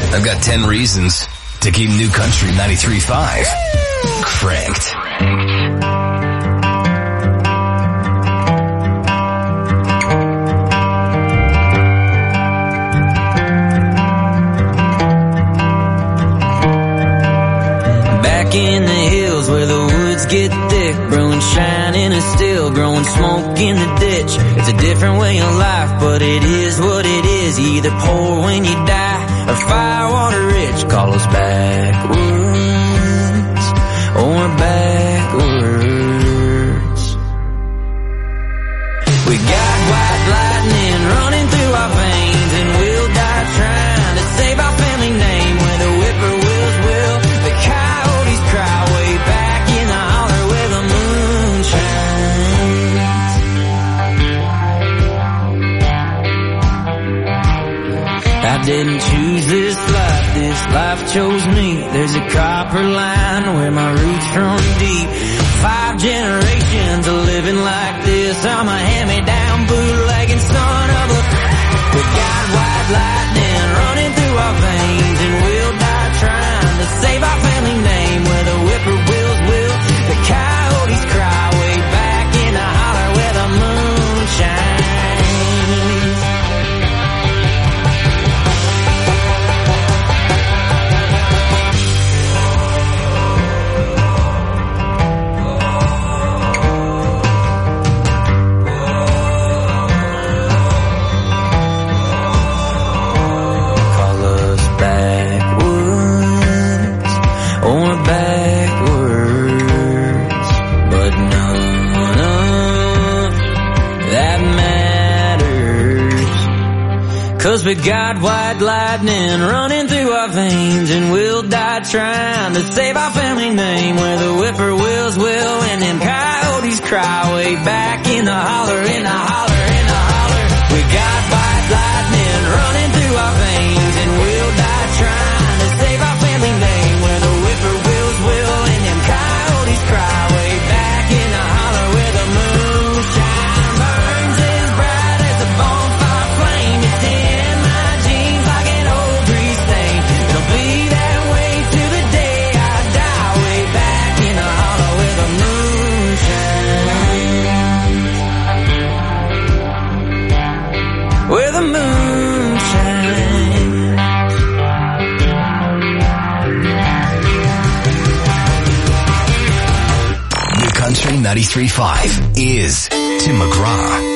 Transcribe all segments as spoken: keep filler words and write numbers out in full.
I've got ten reasons to keep New Country ninety-three point five cranked. Back in the hills where the woods get thick, brewing shining and still growing smoke in the ditch. It's a different way of life, but it is what it is. You either pour when you die or firewater rich. Call us backwoods or backwards. We got white lightning running through our veins, and we'll die trying to save our family name. Where the whippoorwills will, the coyotes cry way back in the holler where the moon shines. I didn't choose this life, this life chose me. There's a copper line where my roots run deep. Five generations of living like this. I'm a hand-me-down bootlegging son of a... We got white lightning running through our veins, and we'll die trying to save our family name. Where the whippoorwills will, the coyotes cry way back in the holler where the moon shines. Cause we got white lightning running through our veins, and we'll die trying to save our family name. Where the whippoorwills will, and them coyotes cry way back in the holler, in the holler, in the holler. We got white lightning running through our veins, and we'll die trying to save our family name. Where the whippoorwills will, and them coyotes cry way back in the holler where the moonshine burns as bright as a bonfire flame. It's in where the moon shines. New Country ninety-three point five is Tim McGraw.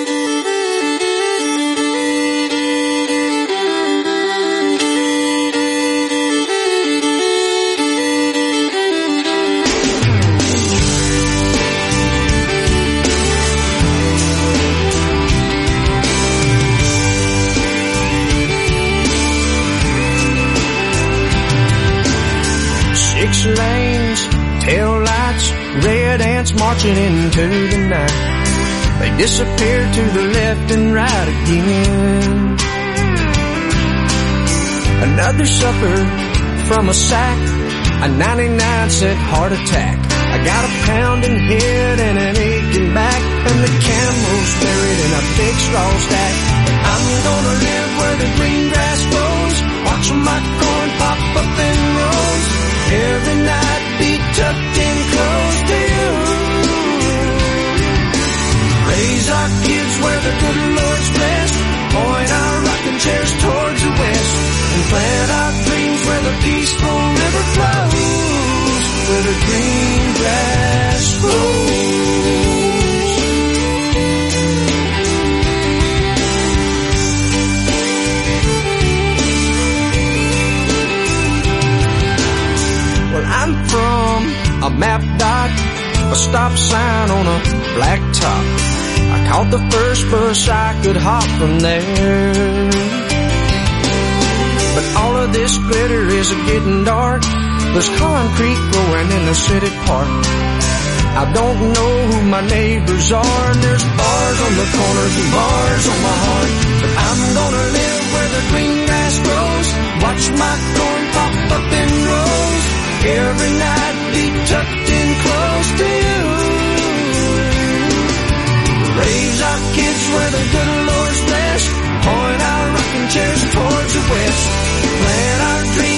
Six lanes, tail lights, red ants marching into the night. They disappear to the left and right again. Another supper from a sack, a ninety-nine cent heart attack. I got a pounding head and an aching back, and the camel's buried in a big straw stack. I'm gonna live where the green grass grows, watching my corn pop up in rows. Every night be tucked in close to you. Raise our kids where the good Lord's blessed. Point our rocking chairs towards the west, and plant our dreams where the peaceful river flows, where the green grass grows. Well, I'm from a map dot, a stop sign on a black top. I caught the first bus I could hop from there. But all of this glitter is getting dark. There's concrete growing in the city park. I don't know who my neighbors are, and there's bars on the corners and bars on my heart. But I'm gonna live where the green grass grows, watch my corn pop up in rows. Every night be tucked in close to you. Raise our kids where the good Lord's blessed. Point our rocking chairs towards the west. Plant our dreams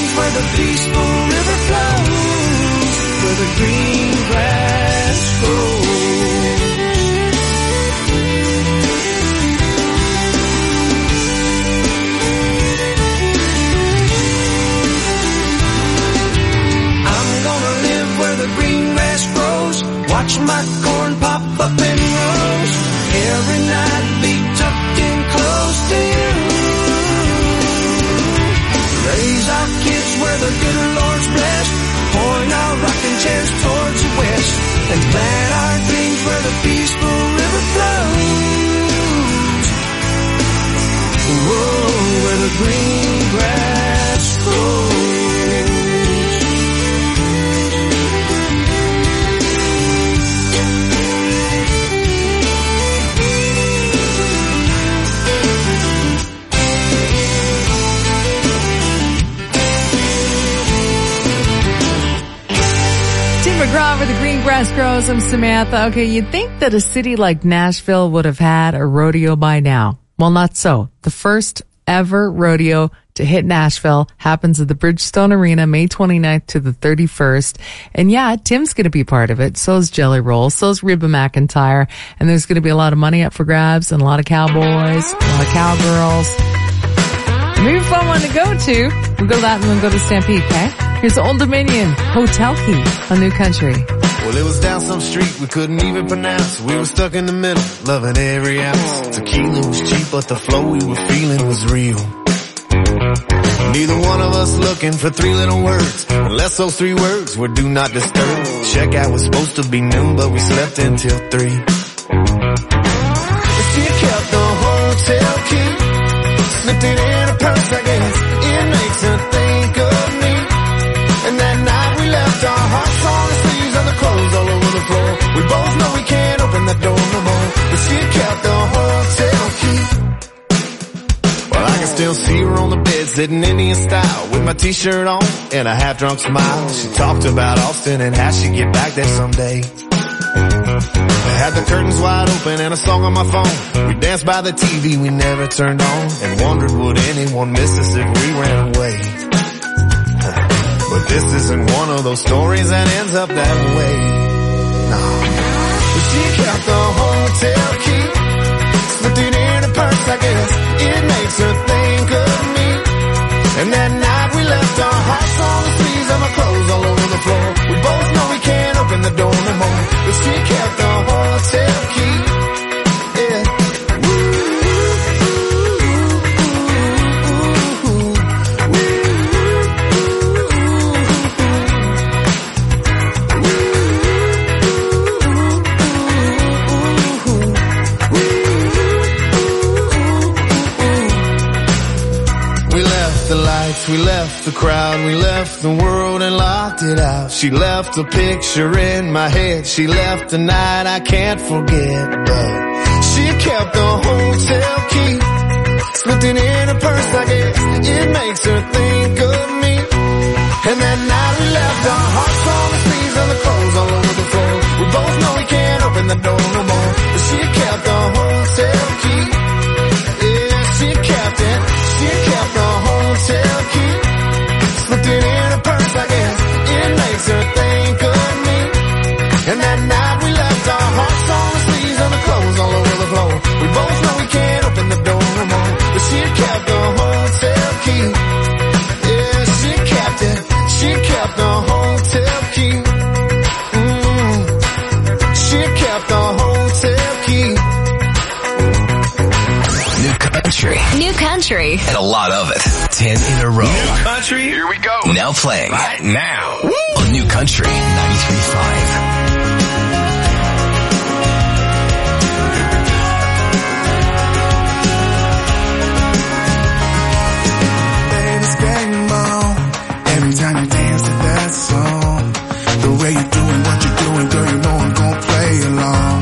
every night be tucked in close to you. Raise our kids where the good Lord's blessed, point our rocking chairs towards the west, and plant our dreams where the peaceful river flows. Whoa, where the green grass grows. McGraw where the green grass grows. I'm Samantha. Okay, you'd think that a city like Nashville would have had a rodeo by now. Well, not so. The first ever rodeo to hit Nashville happens at the Bridgestone Arena May twenty-ninth to the thirty-first. And yeah, Tim's going to be part of it. So is Jelly Roll. So is Reba McEntire. And there's going to be a lot of money up for grabs and a lot of cowboys, a lot of cowgirls. Maybe a fun one to go to. We'll go to that and then go to Stampede, okay? Here's Old Dominion, Hotel Key on New Country. Well, it was down some street we couldn't even pronounce. We were stuck in the middle, loving every ounce. Tequila was cheap, but the flow we were feeling was real. Neither one of us looking for three little words, unless those three words were do not disturb. Checkout was supposed to be noon, but we slept until three. She kept the hotel key, slipped it in a purse, I guess. It makes her think of me. And that night we left our hearts on the sleeves and the clothes all over the floor. We both know we can't open that door no more, but she kept the hotel key. Well, I can still see her on the bed sitting Indian style with my t-shirt on and a half-drunk smile. She talked about Austin and how she'd get back there someday. I had the curtains wide open and a song on my phone. We danced by the T V we never turned on and wondered would anyone miss us if we ran away. But this isn't one of those stories that ends up that way. No. But she kept the hotel key, slipped it in a purse, I guess. It makes her think of me. And that night we left our hearts on the sleeves and my clothes all over the floor. We both know we can't open the door no more, but she kept the hotel key. Yeah. We left the crowd, we left the world and locked it out. She left a picture in my head, she left a night I can't forget. But she kept the hotel key, slipped it in her purse, I guess. It makes her think of me. And that night we left our hearts on the sleeves and the clothes all over the floor. We both know we can't open the door no more, but she kept the hotel key. Yeah, she kept it, she kept the hotel key, slipped it in her purse, I guess. It makes her think of me. And that night we left our hearts on the sleeves and the clothes all over the floor. We both know we can't open the door no more, but she kept the hotel key. Yeah, she kept it, she kept the hotel key. Mm, she kept the hotel key. New country. New country. And a lot of it. Ten in a row. New country, here we go. Now playing. Right now. Woo! On New Country ninety-three point five. Every time you dance to that song, the way you're doing what you're doing, girl, you know I'm gonna play along.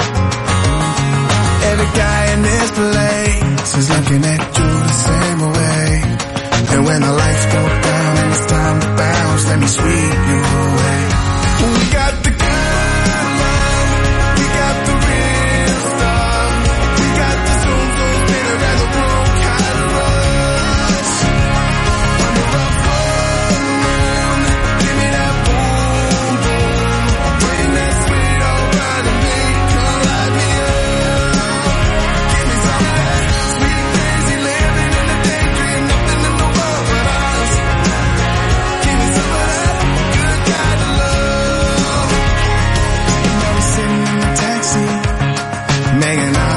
Every guy in this place is looking at you the same way. And when the lights go down and it's time to bounce, let me sweep you away. We got the good love, we got the real stuff, we got the zoom zoom spinner and the room kind of rush. On the rough road, give me that boom boom, bring that sweet old ride to me, come light me up. Give me some of that sweet crazy living in the daydream, nothing in the world but us. Give me some of that good kind of love. And now we're sitting in the taxi, making our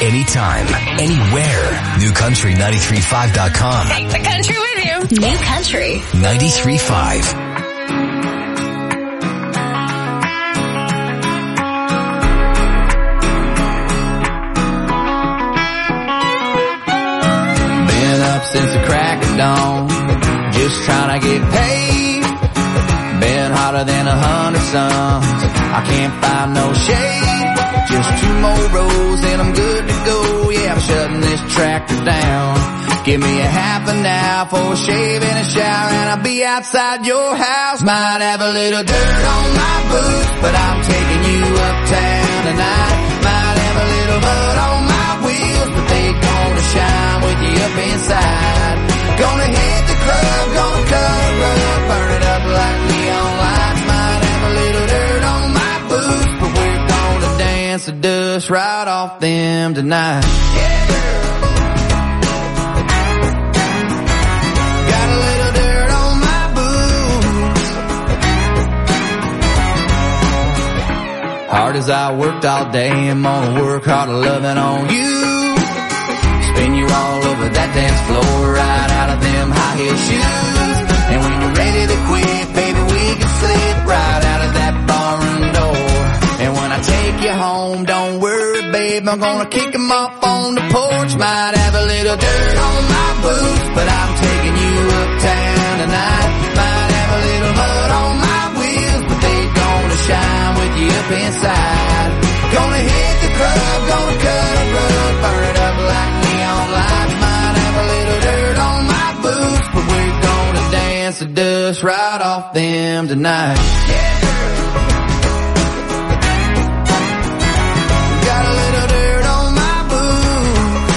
anytime, anywhere. New Country nine three five dot com. Take the country with you. New Country ninety-three point five. Since the crack of dawn, just trying to get paid. Been hotter than a hundred suns. I can't find no shade. Just two more rows and I'm good to go. Yeah, I'm shutting this tractor down. Give me a half an hour for a shave and a shower, and I'll be outside your house. Might have a little dirt on my boots, but I'm taking you uptown tonight. Might have a little mud on my wheels, but they gonna shine with you up inside. Gonna hit the club, gonna cut a rug, burn it up like neon lights. Might have a little dirt on my boots, but we're gonna dance the dust right off them tonight. Yeah, girl. Got a little dirt on my boots. Hard as I worked all day, I'm gonna work harder loving on you. Spin you all over that dance floor, right out of them high heel shoes. And when you're ready to quit, baby, we can slip right out of that barroom door. And when I take you home, don't worry, babe, I'm gonna kick them off on the porch. Might have a little dirt on my boots, but I'm taking you uptown tonight. Might have a little mud on my wheels, but they gonna shine with you up inside. Gonna hit the club, gonna cut a rug, burn it up like neon lights. Might have a little dirt on my boots, but we're gonna dance the dust right off them tonight. Yeah, girl. Got a little dirt on my boots.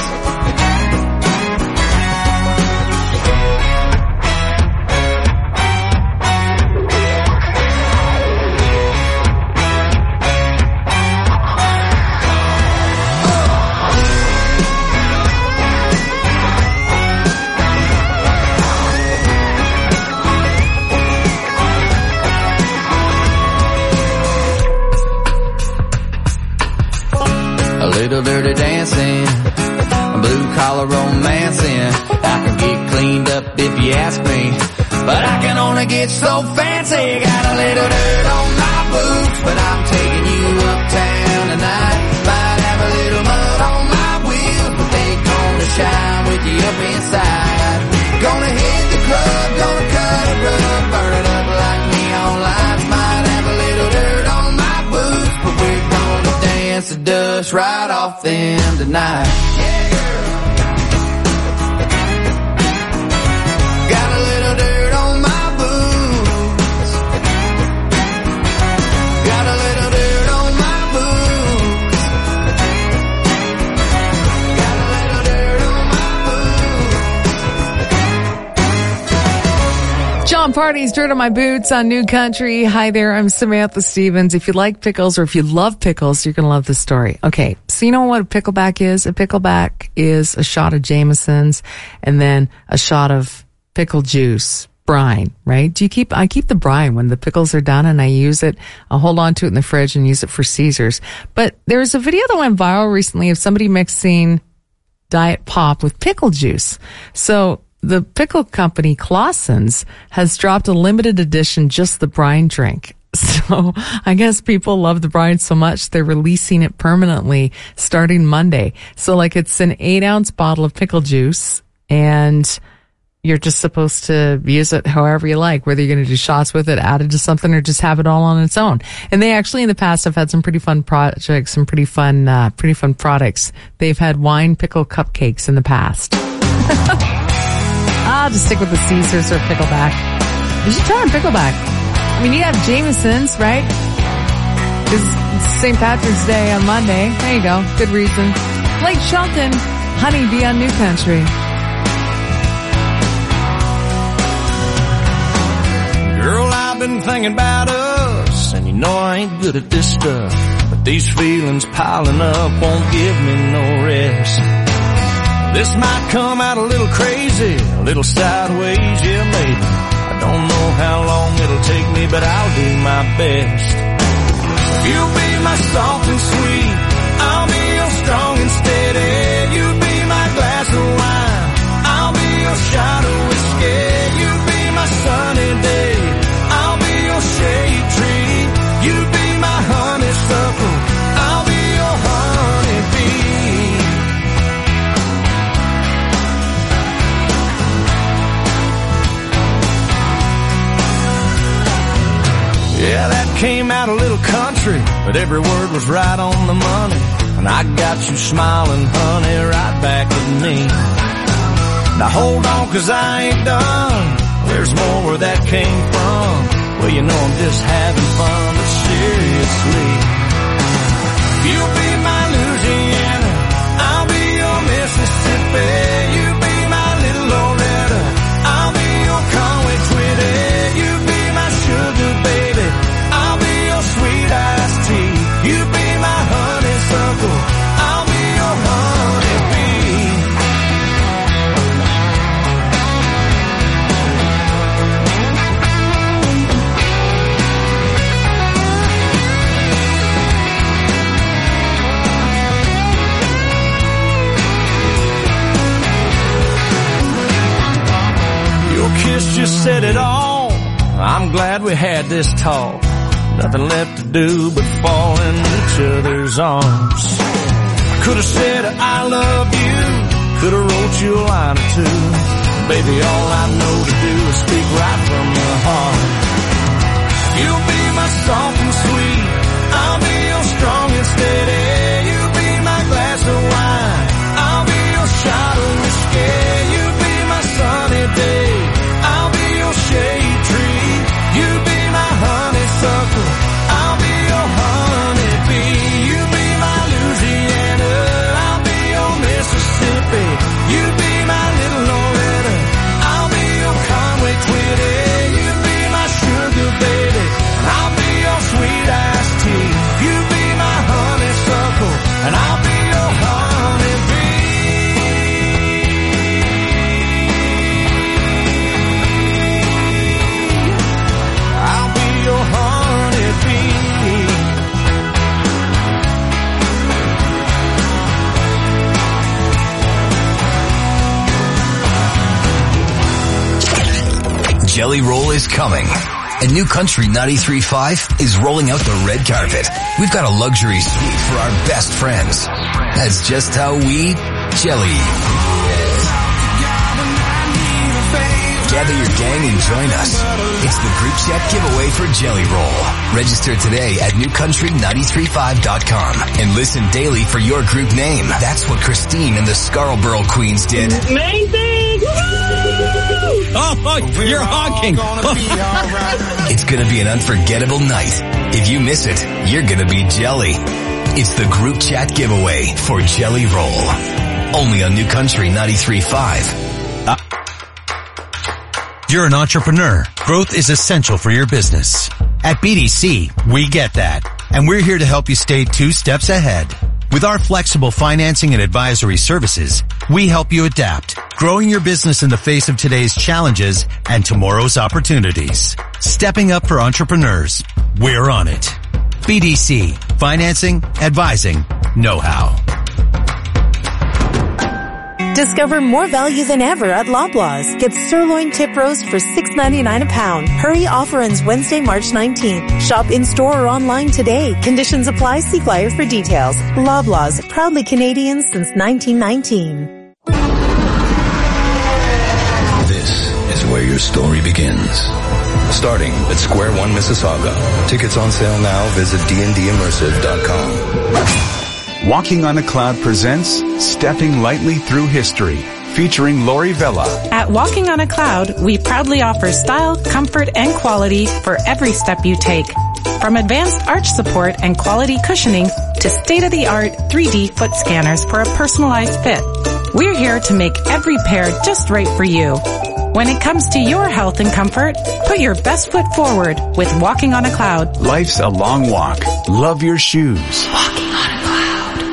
Little dirty dancing, blue collar romancing. I can get cleaned up if you ask me, but I can only get so fancy. Got a little dirt on my boots, but I'm taking you uptown tonight. Might have a little mud on my wheels, but they gonna shine with you up inside. Gonna hit the club, gonna cut a rug, burn it up like neon lights. Might have a little dirt on my boots, but we're gonna dance the dust right off them tonight. Yeah, girl. Got a little dirt on my boots. Got a little dirt on my boots. Got a little dirt on my boots. John Party's Dirt on My Boots on New Country. Hi there, I'm Samantha Stevens. If you like pickles or if you love pickles, you're going to love this story. Okay, so you know what a pickleback is? A pickleback is a shot of Jameson's and then a shot of pickle juice, brine, right? Do you keep, I keep the brine when the pickles are done and I use it. I'll hold on to it in the fridge and use it for Caesars. But there was a video that went viral recently of somebody mixing Diet Pop with pickle juice. So the pickle company Clausen's has dropped a limited edition just the brine drink. So I guess people love the brine so much they're releasing it permanently starting Monday. So like it's an eight ounce bottle of pickle juice and you're just supposed to use it however you like, whether you're going to do shots with it, add it to something, or just have it all on its own. And they actually in the past have had some pretty fun projects, some pretty fun, uh, pretty fun products. They've had wine pickle cupcakes in the past. I'll just stick with the Caesars or pickleback. You should try a pickleback. I mean, you have Jameson's, right? Because it's Saint Patrick's Day on Monday. There you go. Good reason. Blake Shelton, Honeybee on New Country. Girl, I've been thinking about us, and you know I ain't good at this stuff, but these feelings piling up won't give me no rest. This might come out a little crazy, a little sideways, yeah, maybe. I don't know how long it'll take me, but I'll do my best. You'll be my soft and sweet, I'll be your strong and steady came out a little country, but every word was right on the money. And I got you smiling, honey, right back at me. Now hold on, cause I ain't done. There's more where that came from. Well, you know I'm just having fun, but seriously. You'll be my Louisiana, I'll be your Mississippi. You be my little Loretta, I'll be your Conway Twitty. You be my sugar baby, I'll be your sweet iced tea. You be my honeysuckle, I'll be your honeybee. Your kiss just said it all. I'm glad we had this talk. Nothing left to do but fall in each other's arms. I could have said I love you, could have wrote you a line or two. Baby, all I know to do is speak right from the heart. You'll be my soft and sweet, I'll be your strong and steady. You be my glass of wine, I'll be your shot of whiskey. You be my sunny day, I'll be your shade tree. You be my honeysuckle, I'll be your honeybee. You be my Louisiana, I'll be your Mississippi. You be my little Loretta, I'll be your Conway Twitty. You be my sugar baby, I'll be your sweet iced tea. You be my honeysuckle, and I'll be your honeybee. I'll be your honeybee. Jelly Roll is coming. And New Country ninety-three point five is rolling out the red carpet. We've got a luxury suite for our best friends. That's just how we jelly. Gather your gang and join us. It's the group chat giveaway for Jelly Roll. Register today at new country nine three five dot com and listen daily for your group name. That's what Christine and the Scarborough Queens did. Amazing! Oh, you're honking. It's gonna be an unforgettable night. If you miss it, you're gonna be jelly. It's the group chat giveaway for Jelly Roll. Only on New Country ninety-three point five. Uh, You're an entrepreneur. Growth is essential for your business. At B D C, we get that. And we're here to help you stay two steps ahead. With our flexible financing and advisory services, we help you adapt, growing your business in the face of today's challenges and tomorrow's opportunities. Stepping up for entrepreneurs. We're on it. B D C. Financing, advising, know-how. Discover more value than ever at Loblaws. Get sirloin tip roast for six ninety-nine a pound. Hurry, offer ends Wednesday, March nineteenth. Shop in-store or online today. Conditions apply. See flyer for details. Loblaws, proudly Canadian since nineteen nineteen. This is where your story begins. Starting at Square One Mississauga. Tickets on sale now. Visit d n d immersive dot com. Walking on a Cloud presents Stepping Lightly Through History, featuring Lori Vella. At Walking on a Cloud, we proudly offer style, comfort, and quality for every step you take. From advanced arch support and quality cushioning to state-of-the-art three D foot scanners for a personalized fit. We're here to make every pair just right for you. When it comes to your health and comfort, put your best foot forward with Walking on a Cloud. Life's a long walk. Love your shoes. Walking on a Cloud.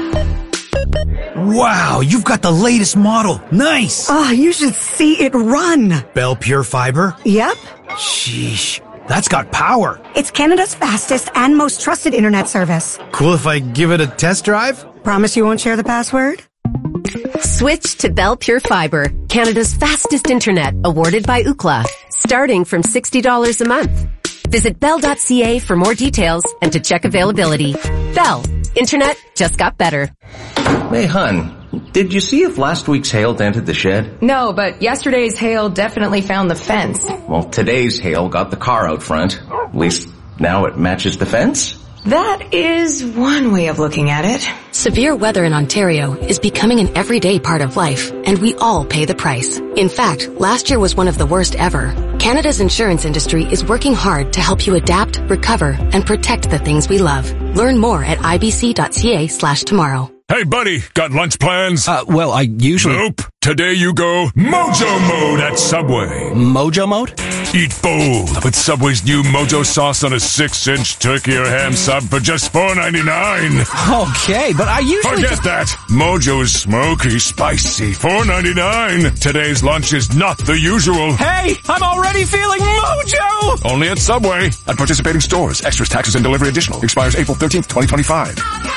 Wow, you've got the latest model. Nice. Oh, you should see it run. Bell Pure Fiber? Yep. Sheesh, that's got power. It's Canada's fastest and most trusted internet service. Cool if I give it a test drive? Promise you won't share the password? Switch to Bell Pure Fiber, Canada's fastest internet, awarded by Ookla, starting from sixty dollars a month. Visit bell dot c a for more details and to check availability. Bell, internet just got better. Hey, hun, did you see if last week's hail dented the shed? No, but yesterday's hail definitely found the fence. Well, today's hail got the car out front. At least, Now it matches the fence? That is one way of looking at it. Severe weather in Ontario is becoming an everyday part of life, and we all pay the price. In fact, last year was one of the worst ever. Canada's insurance industry is working hard to help you adapt, recover, and protect the things we love. Learn more at ibc.ca slash tomorrow. Hey, buddy, got lunch plans? Uh, well, I usually... Nope. Today you go Mojo Mode at Subway. Mojo Mode? Eat bold with Subway's new Mojo sauce on a six-inch turkey or ham sub for just four ninety-nine. Okay, but I usually... Forget just... that. Mojo is smoky, spicy, four ninety-nine. Today's lunch is not the usual. Hey, I'm already feeling Mojo! Only at Subway. At participating stores. Extras, taxes, and delivery additional. Expires April thirteenth, twenty twenty-five.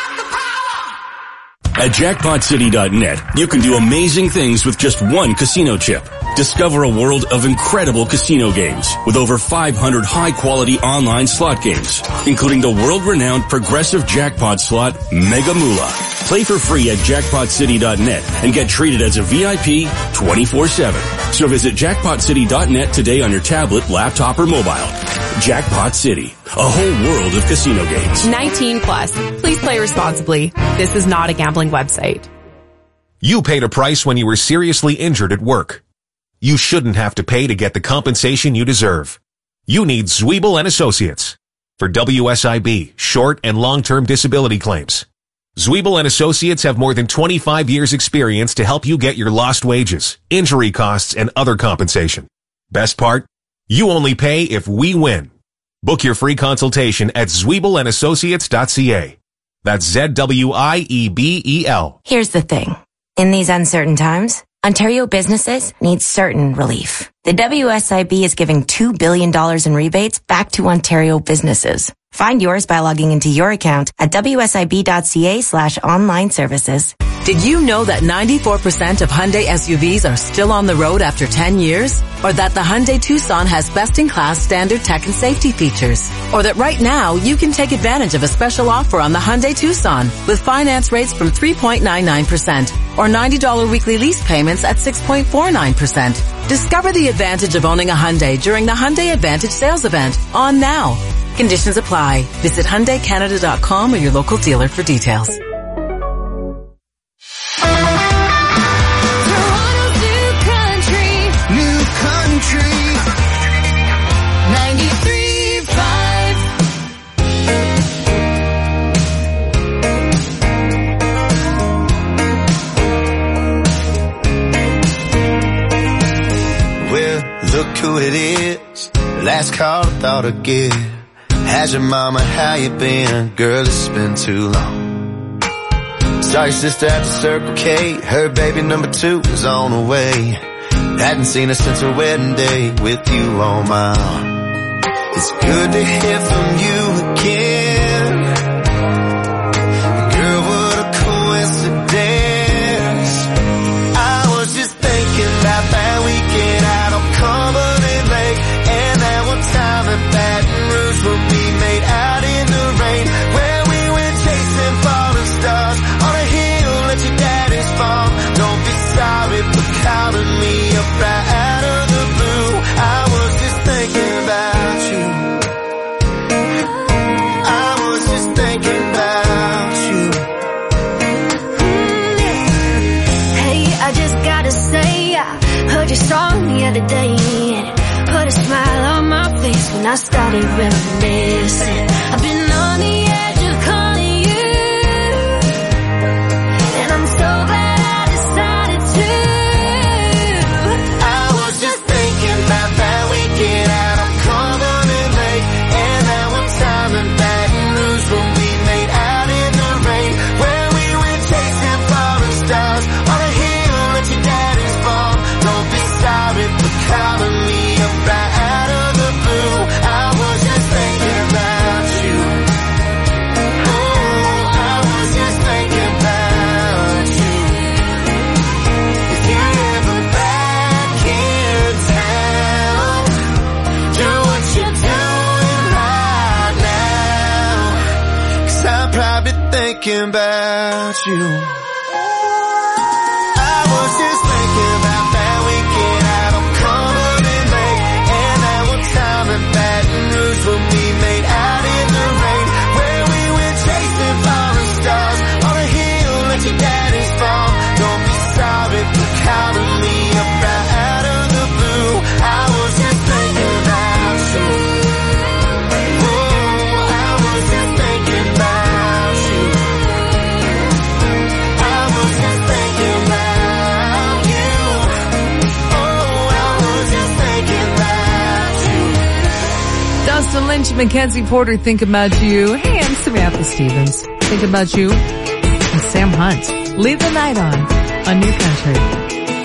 At jackpot city dot net, you can do amazing things with just one casino chip. Discover a world of incredible casino games with over five hundred high-quality online slot games, including the world-renowned progressive jackpot slot Mega Moolah. Play for free at jackpot city dot net and get treated as a V I P twenty-four seven. So visit jackpot city dot net today on your tablet, laptop, or mobile. Jackpot City, a whole world of casino games. nineteen plus. Please play responsibly. This is not a gambling website. You paid a price when you were seriously injured at work. You shouldn't have to pay to get the compensation you deserve. You need Zwiebel and Associates for W S I B, short and long-term disability claims. Zwiebel and Associates have more than twenty-five years experience to help you get your lost wages, injury costs, and other compensation. Best part? You only pay if we win. Book your free consultation at zwiebel and associates dot c a. That's Z W I E B E L. Here's the thing. In these uncertain times, Ontario businesses need certain relief. The W S I B is giving two billion dollars in rebates back to Ontario businesses. Find yours by logging into your account at w s i b dot c a slash online services. Did you know that ninety-four percent of Hyundai S U Vs are still on the road after ten years? Or that the Hyundai Tucson has best-in-class standard tech and safety features? Or that right now you can take advantage of a special offer on the Hyundai Tucson with finance rates from three point nine nine percent or ninety dollars weekly lease payments at six point four nine percent. Discover the advantage of owning a Hyundai during the Hyundai Advantage sales event on now. Conditions apply. Visit Hyundai Canada dot com or your local dealer for details. Toronto's new country. New country. ninety-three point five. Well, look who it is. Last call I thought I'd get. How's your mama, how you been? Girl, it's been too long. Saw your sister at the Circle K. Her baby number two is on the way. Hadn't seen her since her wedding day with you on my arm. It's good to hear from you again. Girl, what a coincidence. I was just thinking about that weekend out on Cumberland Lake. And that one time in Baton Rouge when we made out in the rain, where we went chasing falling stars on a hill at your daddy's farm. Don't be sorry for calling me up right out of the blue. I was just thinking about you. I was just thinking about you. Hey, I just gotta say, I heard your song the other day. Put a smile on my face when I started reminiscing. I've been on the edge of calling you, and I'm so glad I decided to. I was just thinking about that weekend out on Cumberland Lake, and that one time in Baton Rouge when we made out in the rain, where we went chasing falling stars on a hill at your daddy's farm. Don't be sorry for calling me up right out of the blue. I was just thinking about you. Oh, I was just thinking about you. If you're ever back in town, do what you're doing right now, 'cause I'm probably thinking about you. I was just thinking about that weekend out on Cumberland Lake, and that one time in Baton Rouge when we made out Lisa Lynch, Mackenzie Porter, think about you. Hey, and Samantha Stevens, think about you. And Sam Hunt, leave the night on, on New Country.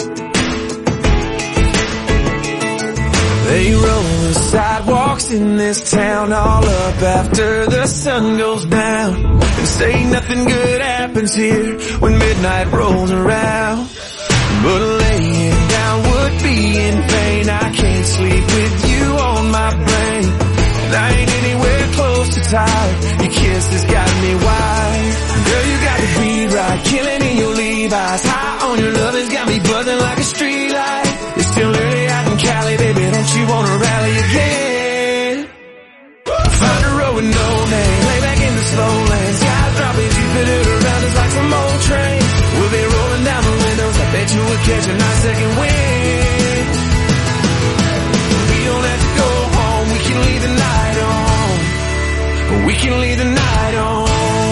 They roll the sidewalks in this town all up after the sun goes down, and say nothing good happens here when midnight rolls around. But laying down would be in vain. I can't sleep with you on my brain, and I ain't anywhere close to tired. Your kiss has got me wild. Girl, you got the beat right, killing in your Levi's. High on your love has got me buzzing like a street light. It's still early out in Cali, baby, don't you wanna rally again? Find a road with no name, lay back in the slow lane. Sky's dropping, Jupiter around us like some old train. We'll be rolling down the windows, I bet you would catch a nice second wind. We don't have to go home, we can leave the night on. We can leave the night on.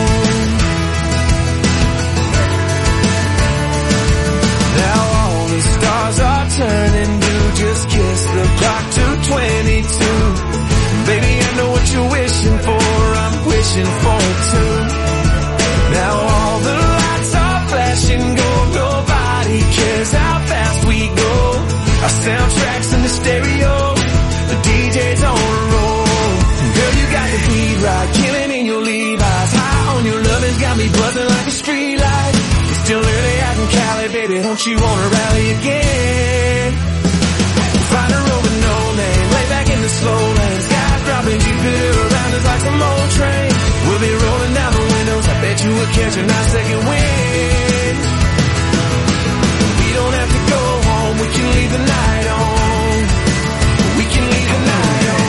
Now all the stars are turning blue, just kiss the clock to twenty-two. Baby, I know what you're wishing for, I'm wishing for it too. Now all the lights are flashing gold, nobody cares how fast we go. Our soundtracks in the stereo, the D J's on a roll. Girl, you got the beat right, killing in your Levi's. High on your loving, got me buzzing like a street light. It's still early out in Cali, baby, don't you wanna rally again? Find a road with no name, lay back in the slow lane. Sky's dropping, Jupiter around us like some old train. We'll be rolling down the windows, I bet you would catch a nice second wind. We don't have to go home, we can leave the night on. We can leave the night on.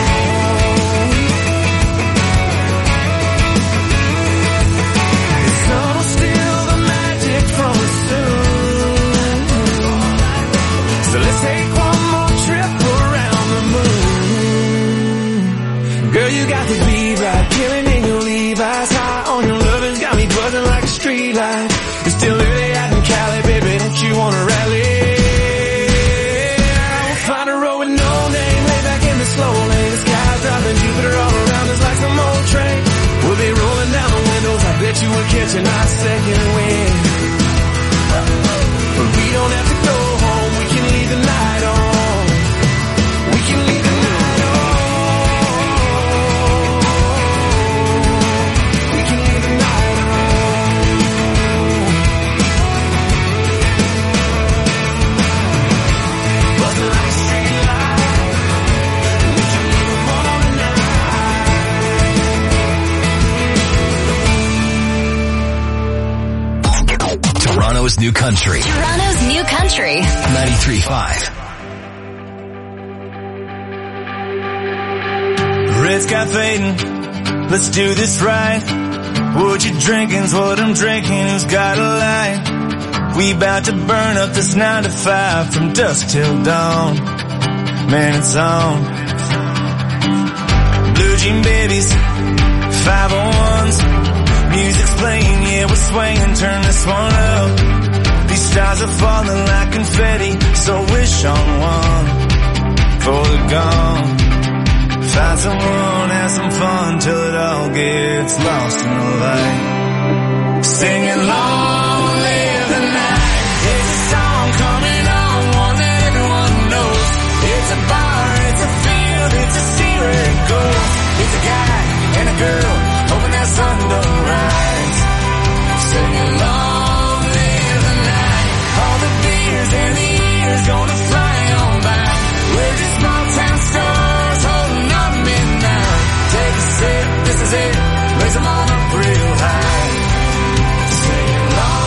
The sun will steal the magic from us soon. So let's take one more trip around the moon. Girl, you got the beat right, killing in your Levi's. High on your loving, got me buzzing like a street light. It's still early out in Cali, baby, don't you wanna rally? We'll find a road with no name, lay back in the slow lane. The sky's dropping, Jupiter all around us like some old train. We'll be rolling down the windows, I bet you would catch a nice second wind. But we don't have to go home, we can leave the night on. We can leave the night on. We can leave the night on. Buzzing like a street light. We can leave the morning night. Toronto's New Country. Toronto's New Country. ninety-three point five. Red sky fading, let's do this right. What you drinking's what I'm drinking, who's got a light? We bout to burn up this nine to five from dusk till dawn. Man, it's on. Blue jean babies, five oh ones. Music's playing, yeah, we're swaying, turn this one up. These stars are falling like confetti, so wish on one for the gone. Find someone, have some fun till it all gets lost in the light. Singing long live the night. It's a song coming on, one that everyone knows. It's a bar, it's a field, it's a sea where it goes. It's a guy and a girl, hoping that sun don't rise. Singing long live the night. All the beers and the years gonna fly on by. We're just small town stars holding up midnight. Take a sip, this is it. Raise them all up real high. Singing long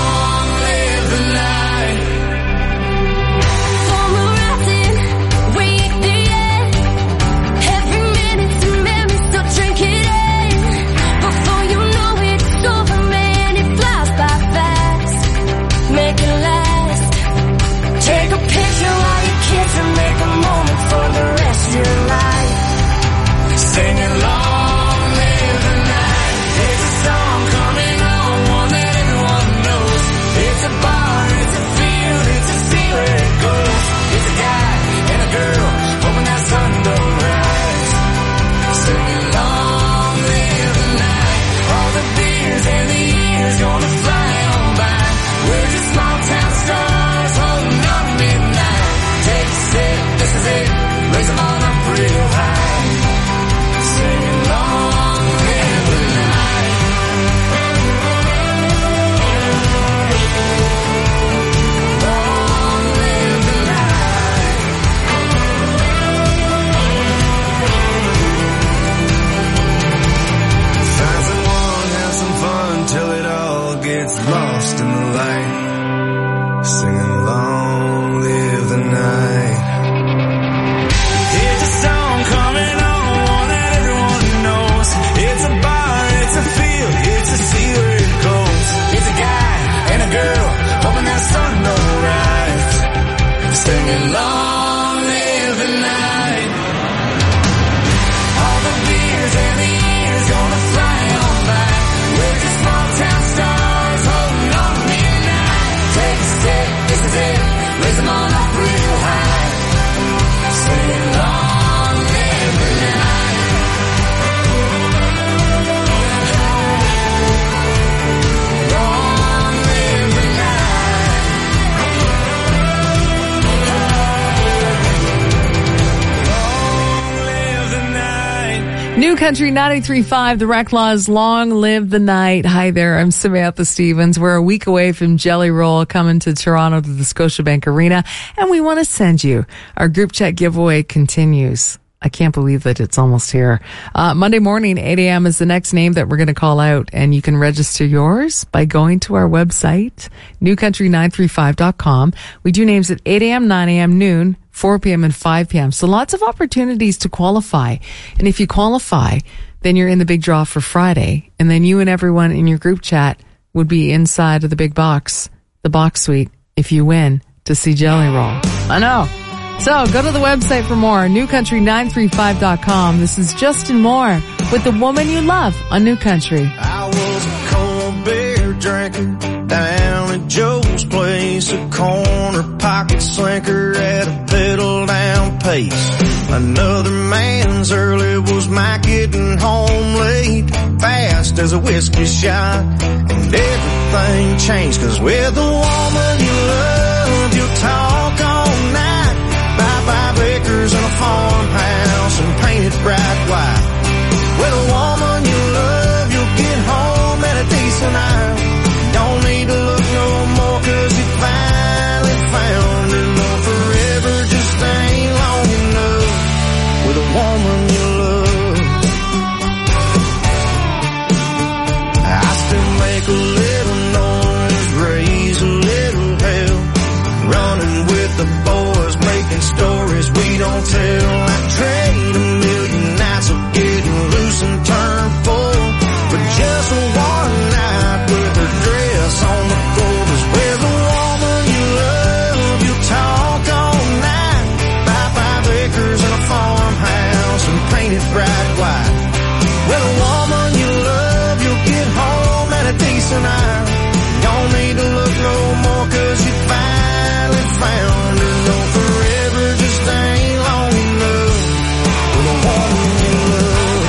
singing long live the night. All the beers and the years gonna fly on by. We're just small town stars holding on to midnight. Take a sip, this is it. Raise them all up real high. Singing long live the night. Long live the night. Long live the night. New Country ninety-three point five, The Reclaws, Long Live the Night. Hi there, I'm Samantha Stevens. We're a week away from Jelly Roll coming to Toronto to the Scotiabank Arena, and we want to send you. Our group chat giveaway continues. I can't believe that it's almost here. Uh, Monday morning, eight a.m. is the next name that we're going to call out, and you can register yours by going to our website, new country nine three five dot com. We do names at eight a.m., nine a.m., noon, four p.m., and five p.m. So lots of opportunities to qualify. And if you qualify, then you're in the big draw for Friday, and then you and everyone in your group chat would be inside of the big box, the box suite, if you win, to see Jelly Roll. I know. So go to the website for more, new country nine three five dot com. This is Justin Moore with The Woman You Love on New Country. I was a cold beer drinker down at Joe's place, a corner pocket slinker at a pedal down pace. Another man's early was my getting home late, fast as a whiskey shot, and everything changed, 'cause with the woman you love, you'll talk all night. Buy five acres and a farmhouse and paint it bright white. With a woman you love, you'll get home at a decent hour. Don't need to look no more, 'cause you finally found her. Love forever just ain't long enough with a woman you love. I still make a little noise, raise a little hell, running with the boys, making stories we don't tell. I trade a million nights of getting loose and turn full, but just one night with her dress on the floor. 'Cause with a woman you love, you'll talk all night. Buy five acres and a farmhouse and paint it bright white. With a woman you love, you'll get home at a decent hour. Don't need to look no more, 'cause you finally found her. No, forever just ain't long enough with a woman you love.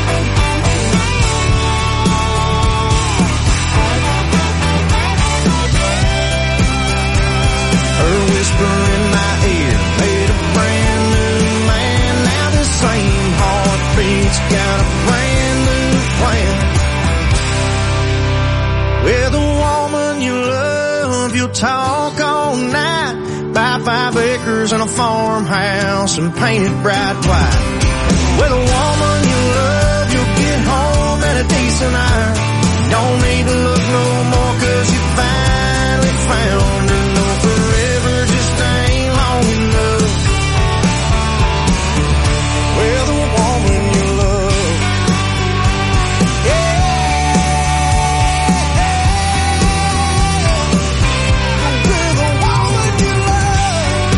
Her whisper in my ear made a brand new man. Now the same heartbeat's got a brand new plan. With a woman you love, you'll talk all night. Buy five acres and a farmhouse and paint it bright white. With a woman you love, you'll get home at a decent hour. Don't need to look no more, 'cause you finally found her. No, forever just ain't long enough with a woman you love. Yeah. With a woman you love.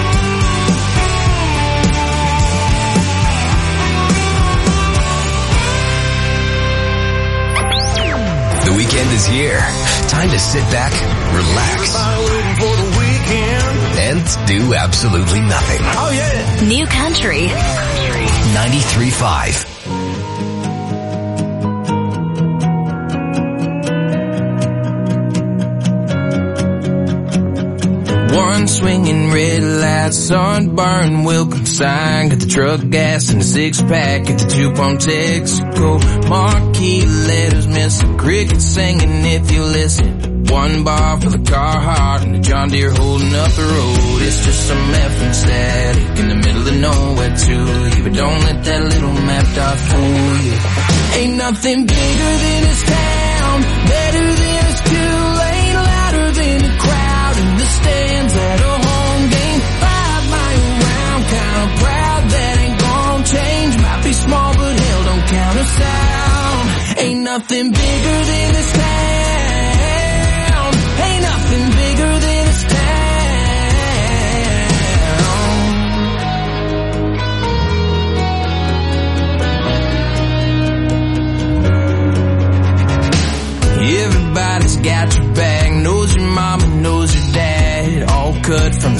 The weekend is here. Time to sit back, relax, For the weekend. and do absolutely nothing. Oh yeah. New Country. ninety-three point five. One swinging red light, sunburn, welcome sign. Got the truck gas and the six pack at the two pump Texaco. Marquee letters, missing crickets singing if you listen. One bar for the Carhartt and the John Deere holding up the road. It's just some F M static in the middle of nowhere to you. But don't let that little map dot fool you. Ain't nothing bigger than this town, better than it's too late, louder than the crowd in the stands at a home game. Five mile round, kinda proud that ain't gonna change. Might be small but hell don't count us out. Ain't nothing bigger than this town. Ain't nothing bigger than this town.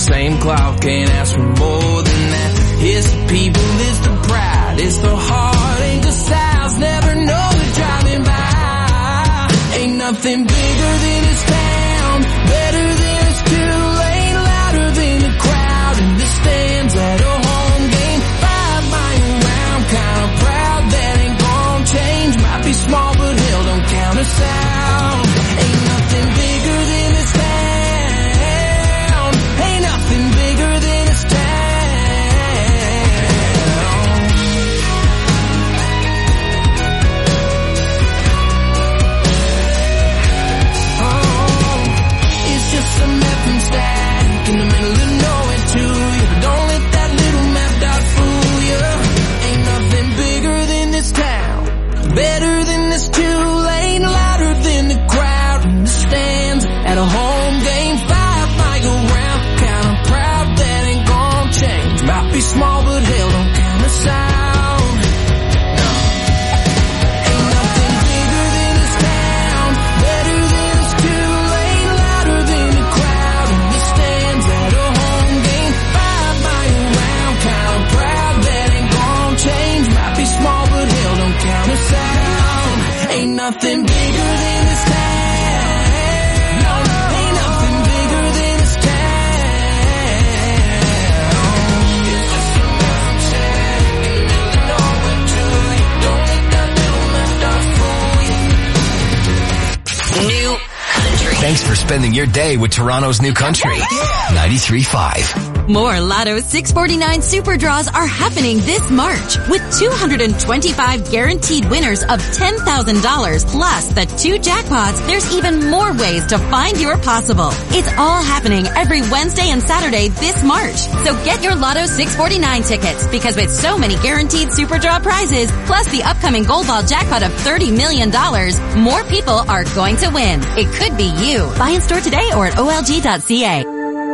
same cloud, can't ask for more than that. It's the people, it's the pride, it's the heart, ain't the styles, never know they're driving by. Ain't nothing bigger than this town, better than this two-lane, louder than the crowd in the stands at a home game, five mile round, kinda proud that ain't gonna change. Might be small but hell don't count us out. Ain't nothing bigger than this town, ain't nothing bigger than this town. Some nothing static in the middle of nowhere to you, but don't let that little map dot fool you. Ain't nothing bigger than this town, better than this two-lane, louder than the crowd in the stands at a home game, five mile round, kinda proud that ain't gonna change. Might be small but hell don't count us out. Small but hell don't count us out. Ain't nothing bigger than this town. No, ain't nothing bigger than this town. It's just a mountain shack in the middle of nowhere to you. Don't let that little map dot fool you. New Country. Thanks for spending your day with Toronto's New Country. ninety-three point five. More Lotto six forty-nine Super Draws are happening this March with two hundred twenty-five guaranteed winners of ten thousand dollars plus the two jackpots. There's even more ways to find your possible. It's all happening every Wednesday and Saturday this March. So get your Lotto six forty-nine tickets because with so many guaranteed Super Draw prizes plus the upcoming Gold Ball jackpot of thirty million dollars, more people are going to win. It could be you. Buy in store today or at O L G dot C A.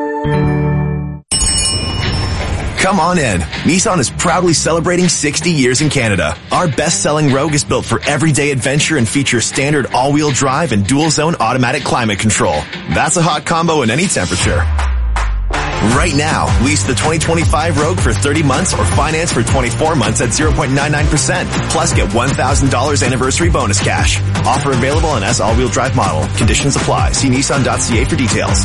Come on in. Nissan is proudly celebrating sixty years in Canada. Our best-selling Rogue is built for everyday adventure and features standard all-wheel drive and dual-zone automatic climate control. That's a hot combo in any temperature. Right now, lease the twenty twenty-five Rogue for thirty months or finance for twenty-four months at zero point nine nine percent. Plus get one thousand dollars anniversary bonus cash. Offer available on S all-wheel drive model. Conditions apply. See Nissan dot C A for details.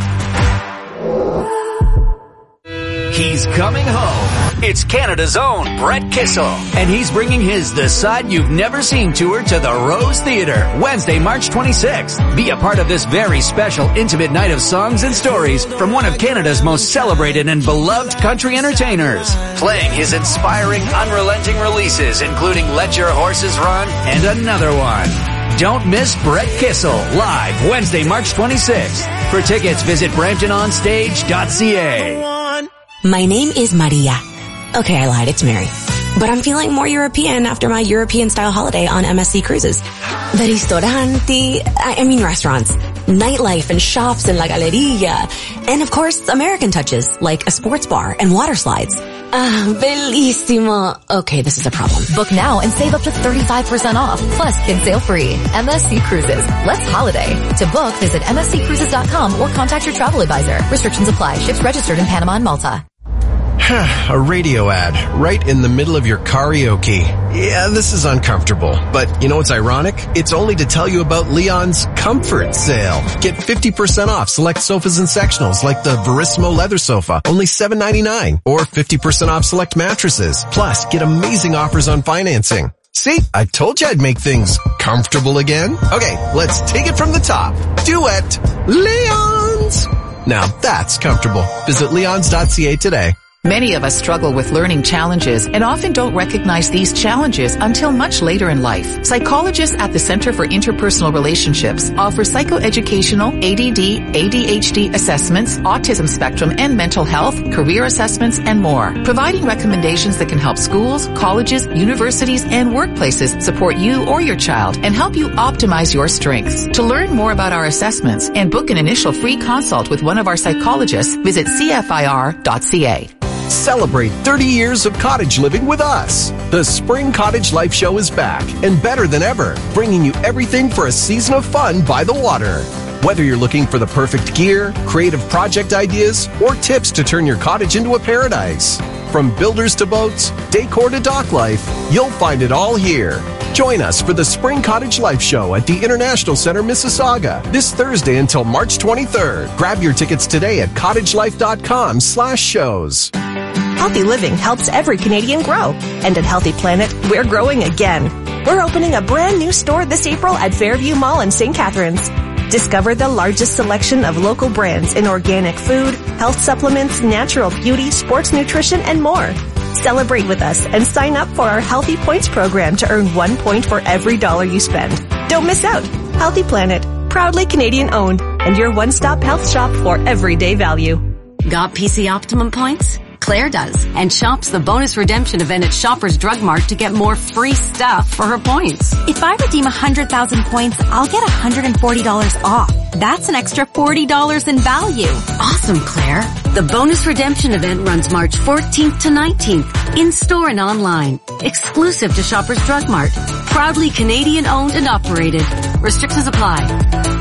He's coming home. It's Canada's own Brett Kissel. And he's bringing his The Side You've Never Seen tour to the Rose Theatre, Wednesday, March twenty-sixth. Be a part of this very special, intimate night of songs and stories from one of Canada's most celebrated and beloved country entertainers. Playing his inspiring, unrelenting releases, including Let Your Horses Run and another one. Don't miss Brett Kissel, live Wednesday, March twenty-sixth. For tickets, visit Brampton On Stage dot C A. My name is Maria. Okay, I lied. It's Mary. But I'm feeling more European after my European-style holiday on M S C Cruises. The ristoranti, I mean restaurants, nightlife and shops in La Galleria, and of course, American touches like a sports bar and water slides. Ah, bellissimo. Okay, this is a problem. Book now and save up to thirty-five percent off. Plus, get sale free. M S C Cruises. Let's holiday. To book, visit M S C cruises dot com or contact your travel advisor. Restrictions apply. Ships registered in Panama and Malta. A radio ad right in the middle of your karaoke. Yeah, this is uncomfortable. But you know what's ironic? It's only to tell you about Leon's Comfort Sale. Get fifty percent off select sofas and sectionals like the Verissimo leather sofa, only seven ninety-nine, or fifty percent off select mattresses. Plus, get amazing offers on financing. See, I told you I'd make things comfortable again. Okay, let's take it from the top. Duet, Leon's. Now that's comfortable. Visit leons dot C A today. Many of us struggle with learning challenges and often don't recognize these challenges until much later in life. Psychologists at the Center for Interpersonal Relationships offer psychoeducational, A D D, A D H D assessments, autism spectrum and mental health, career assessments, and more, providing recommendations that can help schools, colleges, universities, and workplaces support you or your child and help you optimize your strengths. To learn more about our assessments and book an initial free consult with one of our psychologists, visit C F I R dot C A. Celebrate thirty years of cottage living with us. The Spring Cottage Life Show is back and better than ever, bringing you everything for a season of fun by the water. Whether you're looking for the perfect gear, creative project ideas, or tips to turn your cottage into a paradise. From builders to boats, decor to dock life, you'll find it all here. Join us for the Spring Cottage Life Show at the International Center, Mississauga, this Thursday until March twenty-third. Grab your tickets today at cottagelife.com slash shows. Healthy living helps every Canadian grow. And at Healthy Planet, we're growing again. We're opening a brand new store this April at Fairview Mall in Saint Catharines. Discover the largest selection of local brands in organic food, health supplements, natural beauty, sports nutrition, and more. Celebrate with us and sign up for our Healthy Points program to earn one point for every dollar you spend. Don't miss out. Healthy Planet, proudly Canadian owned, and your one-stop health shop for everyday value. Got P C Optimum points? Claire does, and shops the bonus redemption event at Shoppers Drug Mart to get more free stuff for her points. If I redeem one hundred thousand points, I'll get one hundred forty dollars off. That's an extra forty dollars in value. Awesome, Claire. The bonus redemption event runs March fourteenth to nineteenth, in-store and online. Exclusive to Shoppers Drug Mart. Proudly Canadian owned and operated. Restrictions apply.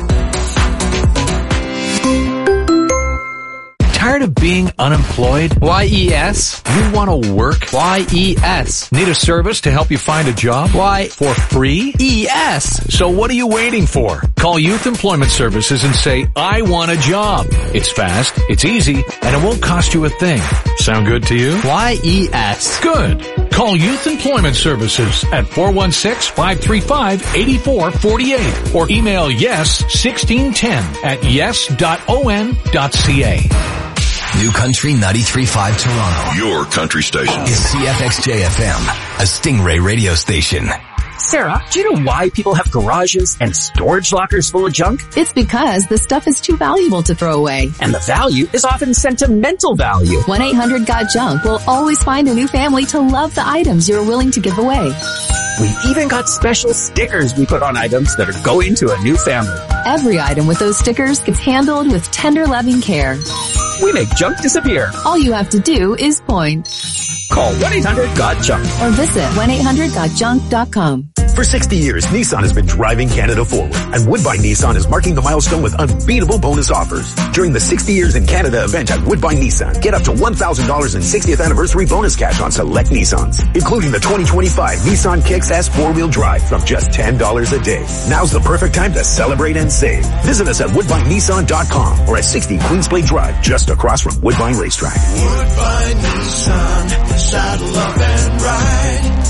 Tired of being unemployed? Y E S. You want to work? Y E S. Need a service to help you find a job? Why? For free? E S. So what are you waiting for? Call Youth Employment Services and say, I want a job. It's fast, it's easy, and it won't cost you a thing. Sound good to you? Y E S. Good. Call Youth Employment Services at four one six, five three five, eight four four eight or email yes sixteen ten at yes dot o n dot c a. New Country ninety-three point five Toronto. Your country station. Is C F X J F M, a Stingray radio station. Sarah, do you know why people have garages and storage lockers full of junk? It's because the stuff is too valuable to throw away. And the value is often sentimental value. one eight hundred got junk will always find a new family to love the items you're willing to give away. We've even got special stickers we put on items that are going to a new family. Every item with those stickers gets handled with tender, loving care. We make junk disappear. All you have to do is point. Call one eight hundred got junk or visit one eight hundred got junk dot com. For sixty years, Nissan has been driving Canada forward, and Woodbine Nissan is marking the milestone with unbeatable bonus offers. During the sixty years in Canada event at Woodbine Nissan, get up to one thousand dollars in sixtieth anniversary bonus cash on select Nissans, including the twenty twenty-five Nissan Kicks S four-wheel drive from just ten dollars a day. Now's the perfect time to celebrate and save. Visit us at woodbine nissan dot com or at sixty Queensblade Drive, just across from Woodbine Racetrack. Woodbine Nissan, saddle up and ride.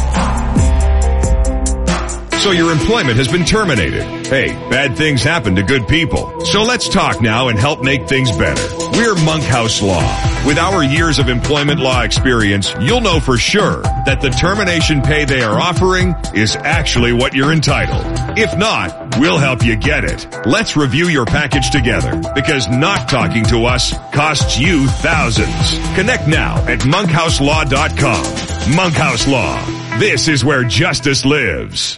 So your employment has been terminated. Hey, bad things happen to good people. So let's talk now and help make things better. We're Monkhouse Law. With our years of employment law experience, you'll know for sure that the termination pay they are offering is actually what you're entitled. If not, we'll help you get it. Let's review your package together, because not talking to us costs you thousands. Connect now at monkhouse law dot com. Monkhouse Law. This is where justice lives.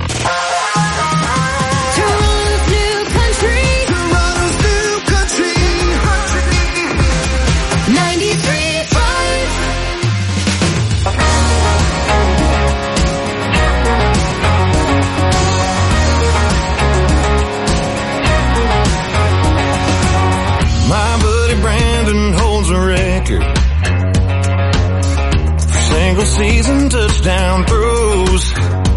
Season touchdown throws.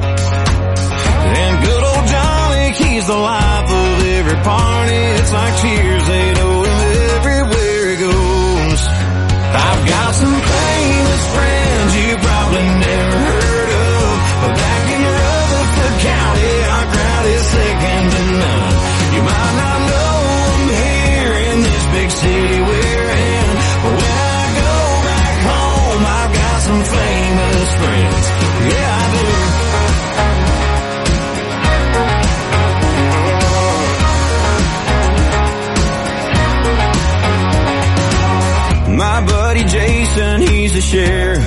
And good old Johnny, he's the life of every party. It's like cheers, they know him everywhere he goes. I've got some famous friends you probably never heard of, but back in Rutherford County, our crowd is second to none. You might not know them here in this big city we're in, but when I go back home, I've got some famous friends. Yeah, I do. My buddy Jason, he's the sheriff.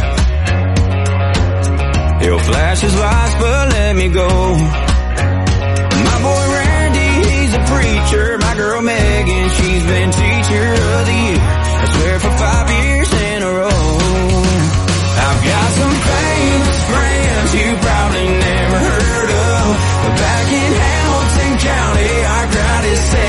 He'll flash his lights, but let me go. My boy Randy, he's a preacher. My girl Megan, she's been teacher of the year. I swear for five years in a row. I've got some famous friends you probably never heard of, but back in Hamilton County, our crowd is set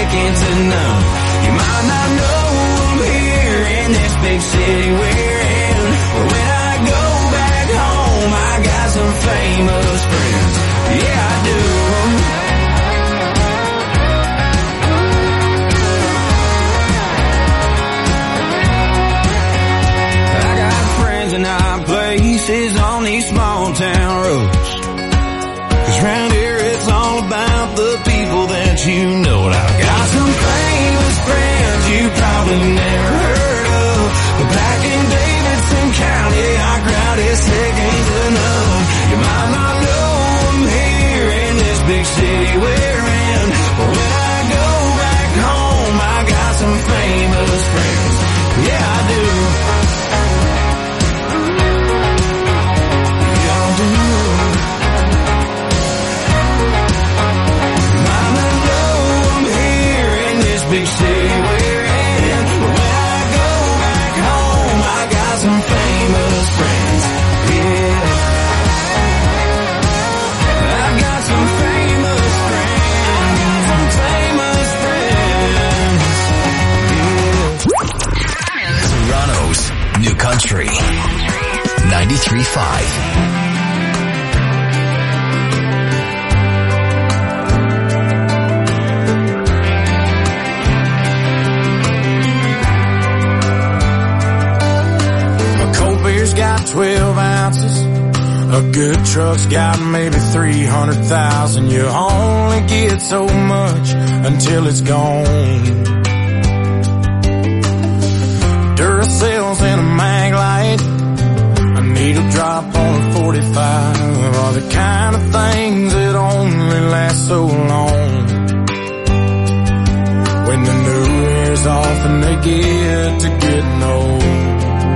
ninety-three point five. Got twelve ounces. A good truck's got maybe three hundred thousand. You only get so much until it's gone. Duracell's in a mag light, a needle drop on a forty-five are the kind of things that only last so long. When the new wears off and they get to getting old,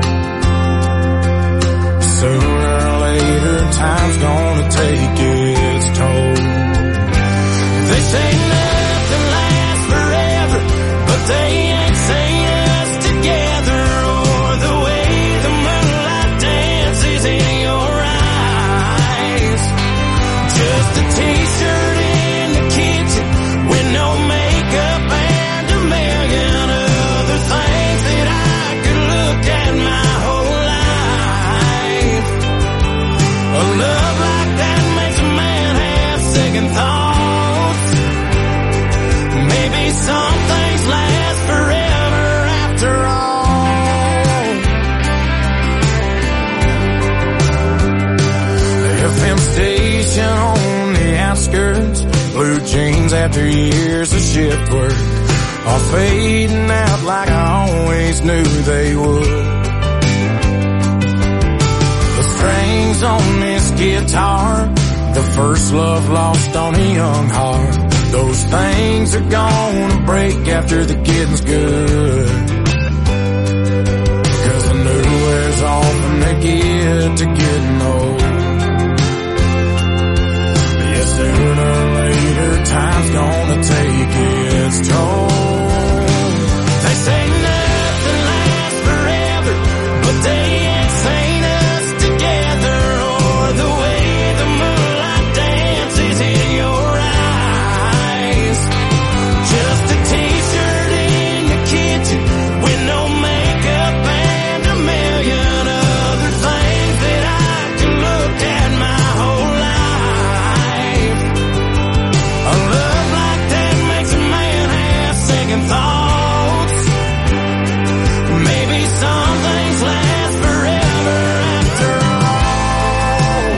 sooner or later, time's gonna take its toll. They say nothing lasts forever, but they ain't seen us together, or the way the moonlight dances in your eyes. Just a t-shirt in the kitchen with no makeup and a million other things that I could look at my whole life. A love like that makes a man have second thoughts. Maybe some things last forever after all. The F M station on the outskirts, blue jeans after years of shift work, are fading out like I always knew they would. Strings on this guitar, the first love lost on a young heart. Those things are gonna break after the getting's good. Cause the new wears off and they get to getting old. Yeah, sooner or later, time's gonna take its toll. They say nothing lasts forever, but they ain't seen us together, or the way the moonlight dances in your eyes. Just a t-shirt in the kitchen with no makeup and a million other things that I can look at my whole life. A love like that makes a man have second thoughts. Maybe some things last forever after all.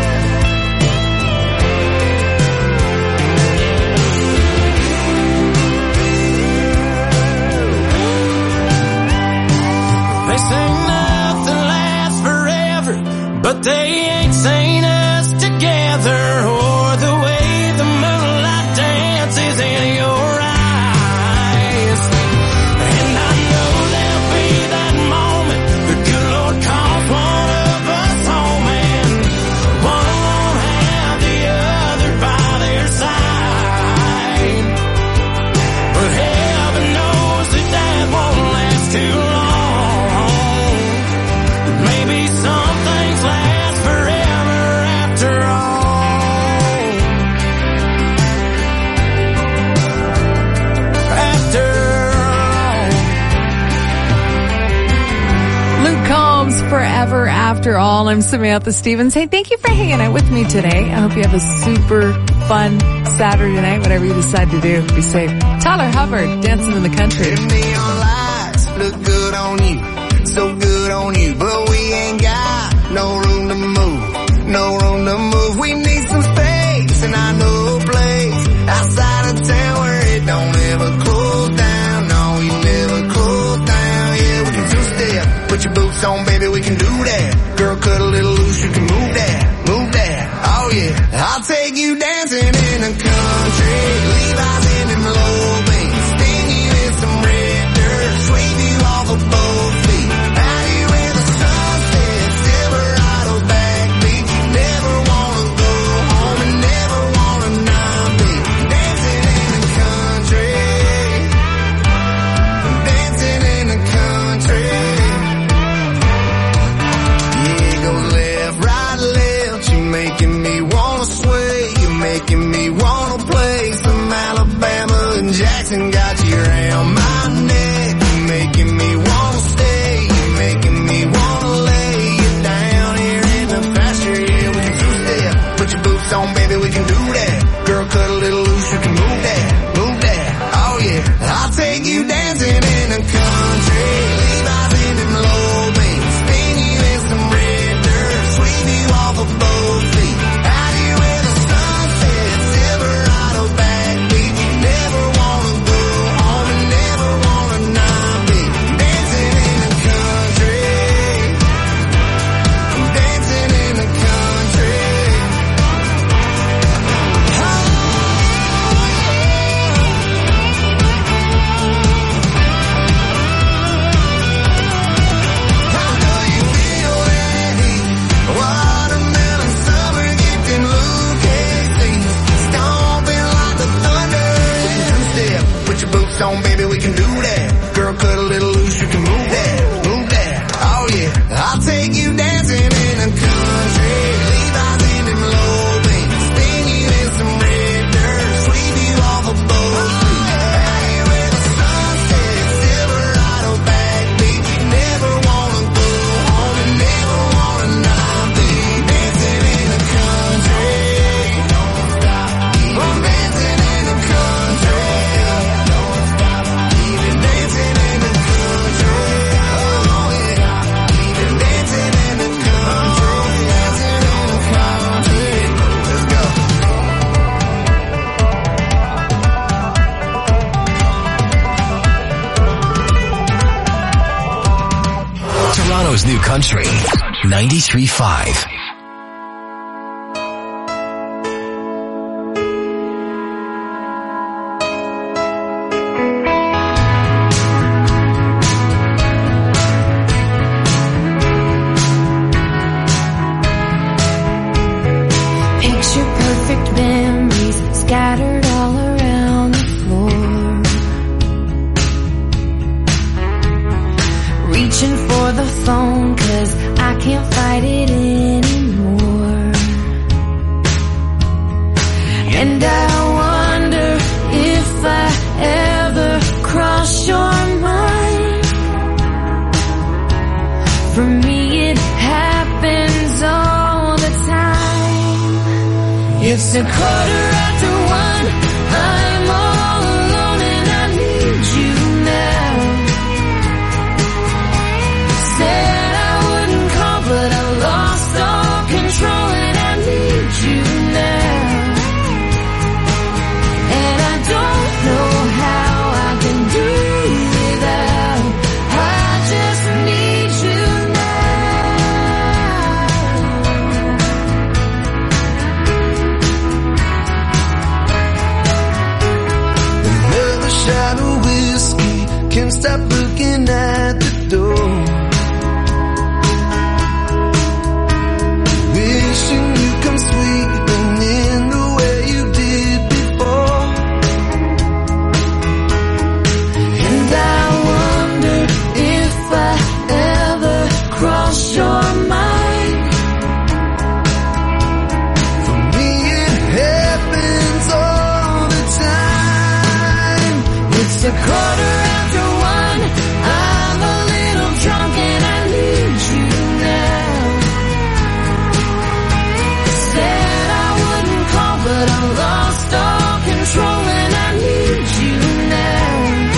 They say nothing lasts forever, but they ain't seen us together, or the way the moonlight dances in your eyes. And I know there'll be that moment the good Lord calls one of us home, and one won't have the other by their side. But heaven knows that that won't last too long. Maybe some things last forever after all. After all. Luke Combs, Forever After All. I'm Samantha Stevens. Hey, thank you for hanging out with me today. I hope you have a super fun Saturday night, whatever you decide to do. Be safe. Tyler Hubbard, Dancing in the Country. Neon lights look good on you, so good on you, but we ain't got no room to move, no room to move. We need some space, and I know a place outside of town where it don't ever close down. No, you never close down. Yeah, we can two-step, put your boots on, baby, we can do that. Girl, cut a little loose, you can move that, move that. Oh yeah, I'll take you dancing in the country, Levi's in them low beats, sting you in some red dirt, sweep you off of both feet. Out here in the sunset, Silverado backbeat. You never wanna go home and never wanna not be dancing in the country, dancing in the country. Yeah, it goes left, right, left. You making me wanna sway, you making me wanna play some Alabama and Jackson. Got you around my neck, you making me wanna stay, you making me wanna let New Country ninety-three point five. Scattered all around the floor, reaching for the phone 'cause I can't fight it anymore. And I wonder if I ever cross your mind. For me it happens all the time. It's a quarter after one, I'm all alone and I need you now. Said I wouldn't call but I lost all control and I need you now. And I don't know how I can do without, I just need you shot of whiskey, can't stop looking at the door. Wishing you come sweeping in the way you did before. And I wonder if I ever cross your mind. For me it happens all the time. It's a quarter after one, I'm a little drunk and I need you now. Said I wouldn't call but I lost all control and I need you now.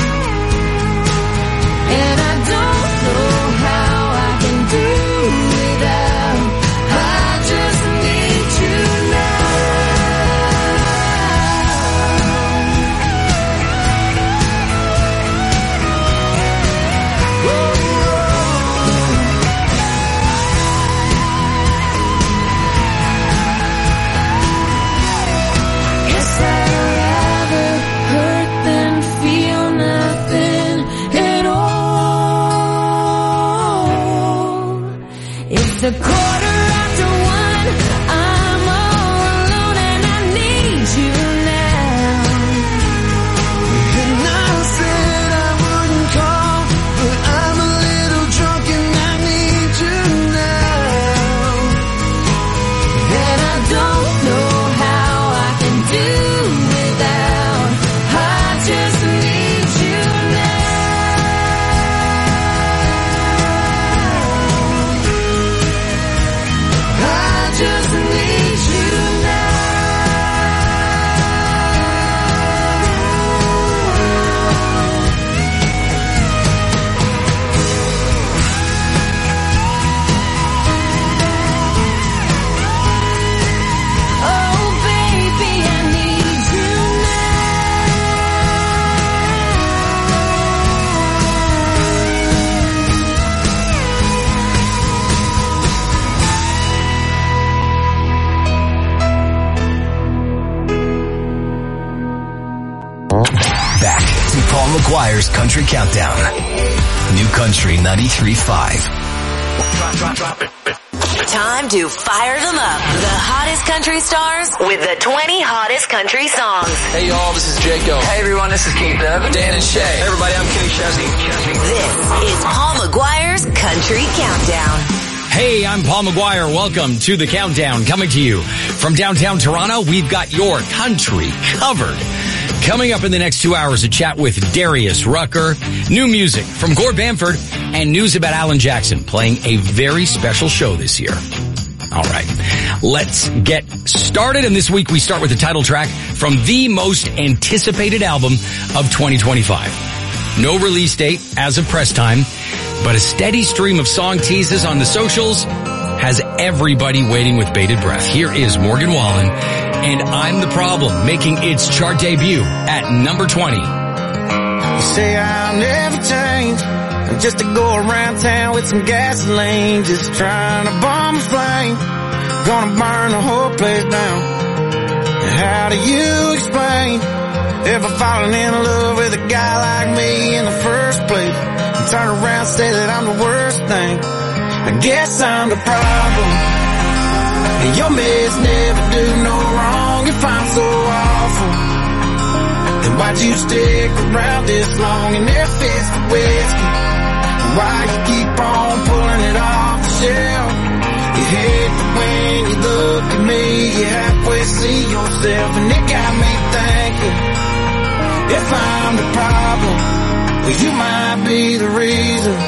And I don't know how I can do without, I just need you now. Guess I'd rather hurt than feel nothing at all. It's a quarter after one, I'm all alone and I need you now. And I said I wouldn't call, but I'm a little drunk and I need you now. And I don't know how I can do without, I just need you now. I just need you now. Oh baby, I need you Back to Paul McGuire's Country Countdown. New Country ninety-three point five. Time to fire them up. The hottest country stars with the twenty hottest country songs. Hey y'all, this is Jacob. Hey everyone, this is Keith Evan. Dan and Shay. Hey everybody, I'm Kenny Chesney. This is Paul McGuire's Country Countdown. Hey, I'm Paul McGuire. Welcome to the Countdown. Coming to you from downtown Toronto, we've got your country covered. Coming up in the next two hours, a chat with Darius Rucker, new music from Gord Bamford, and news about Alan Jackson playing a very special show this year. All right, let's get started. And this week we start with the title track from the most anticipated album of twenty twenty-five. No release date as of press time, but a steady stream of song teases on the socials has everybody waiting with bated breath. Here is Morgan Wallen and I'm the Problem, making its chart debut at number twenty. You say I'll never change, just to go around town with some gasoline, just trying to bomb a flame. Gonna burn the whole place down. How do you explain ever falling in love with a guy like me in the first place, and turn around and say that I'm the worst thing? I guess I'm the problem. And your mess never do no wrong if I'm so awful. Then why'd you stick around this long and if it's the whiskey? Why you keep on pulling it off the shelf? You hate that when you look at me, you halfway see yourself, and it got me thinking, if I'm the problem, well you might be the reason.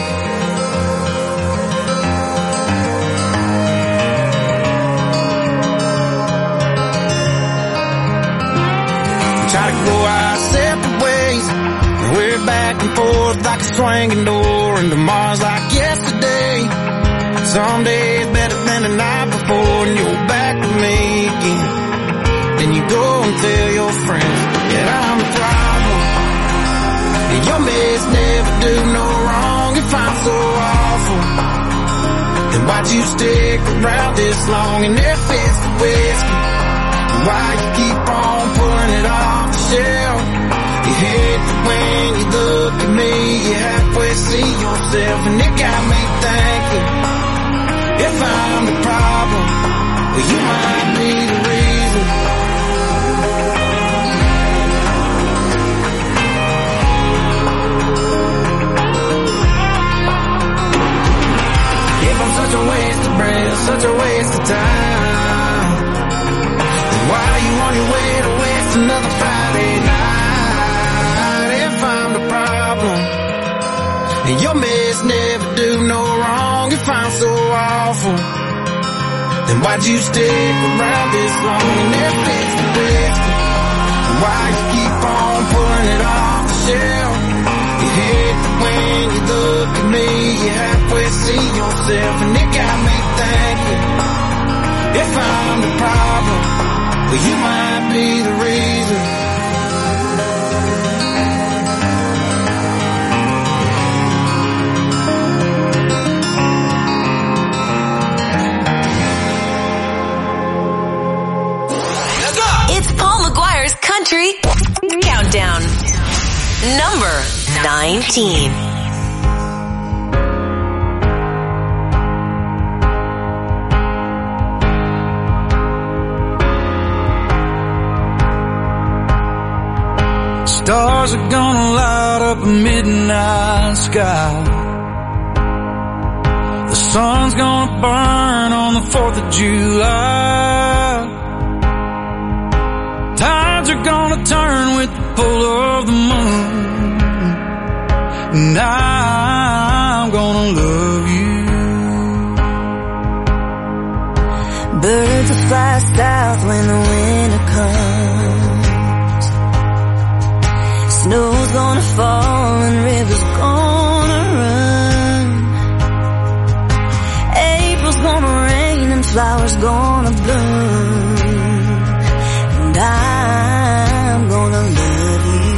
Try to go our separate ways, and we're back and forth like a swinging door, and tomorrow's like yesterday. Some days better than the night before, and you're back with me again. Then you go and tell your friends that I'm the problem. And your mess never do no wrong if I'm so awful. Then why'd you stick around this long, and if it's the whiskey? Why you keep on pulling it off the shelf? You hate that when you look at me, you halfway see yourself, and it got me thinking, if I'm the problem, well you might be the reason. If I'm such a waste of breath, such a waste of time, why are you on your way to waste another Friday night? If I'm the problem, and your mess never do no wrong if I'm so awful, then why'd you stick around this long? And if it's the whiskey, why you keep on pulling it off the shelf? You hate that when you look at me, you halfway see yourself, and it got me thinking, if I'm the problem, well, you might be the reason. It's Paul McGuire's Country Countdown. Number nineteen. Stars are gonna light up a midnight sky. The sun's gonna burn on the fourth of July. Tides are gonna turn with the pull of the moon, and I'm gonna love you. Birds will fly south when the winter comes. Snow's gonna fall and rivers gonna run. April's gonna rain and flowers gonna bloom, and I'm gonna love you.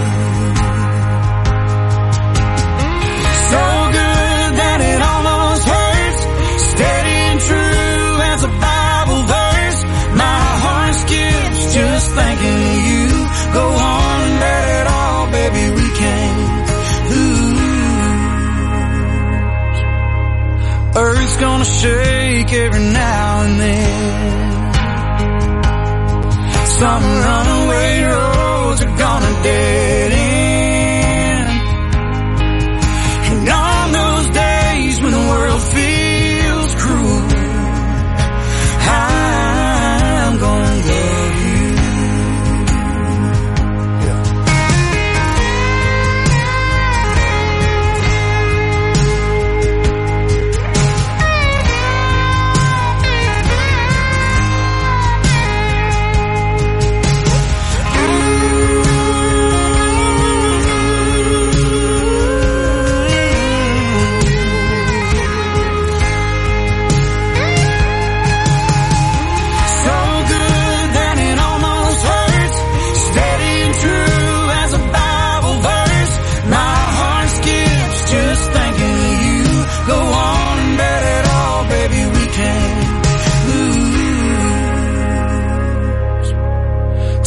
So good that it almost hurts, steady and true as a Bible verse. My heart skips just thinking of you. Go on and let it all, baby, we can't lose. Earth's gonna shake every now and then. Some runaway roads are gonna dead end. And on those days when the world feels cruel, I'm gonna love you.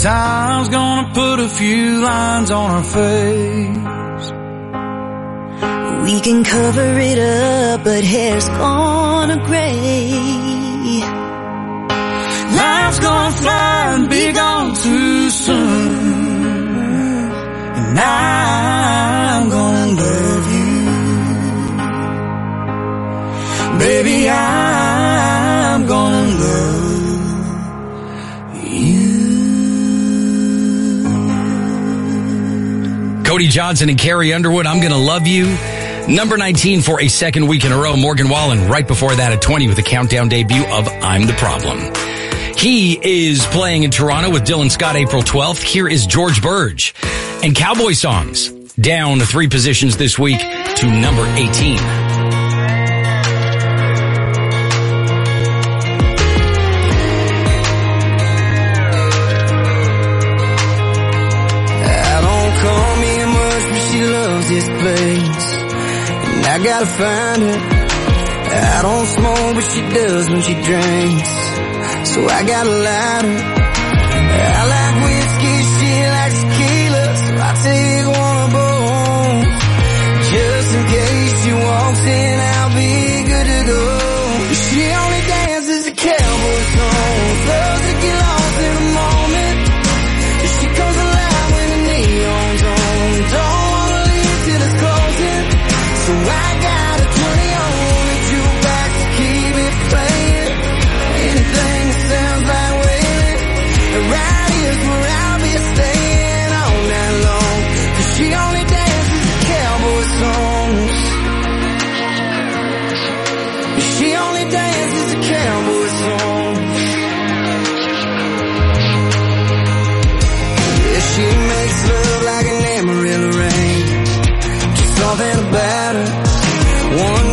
Time's gonna put a few lines on our face. We can cover it up, but hair's gonna gray. Life's gonna fly and be gone too soon. And I'm gonna love you. Baby, I'm gonna love you. Cody Johnson and Carrie Underwood, I'm Gonna Love You. Number nineteen for a second week in a row. Morgan Wallen right before that at twenty with a countdown debut of I'm the Problem. He is playing in Toronto with Dylan Scott April twelfth. Here is George Burge and Cowboy Songs. Down three positions this week to number eighteen. This place, and I gotta find her. I don't smoke, but she does when she drinks, so I gotta light her. I like whiskey, she likes tequila, so I take one of both. Just in case she walks in, I'll be good to go. She only dances a cowboy song, loves to get lost in the moment. She comes alive when the neon's on. Don't so I got a twenty on the jukebox to keep it playing. Anything that sounds like wailing. Right here's where I'll be staying all night long. Cause she only dances the cowboy songs. She only dances the cowboy songs. Yeah, she makes love like an Amarillo rain. Just something about her. One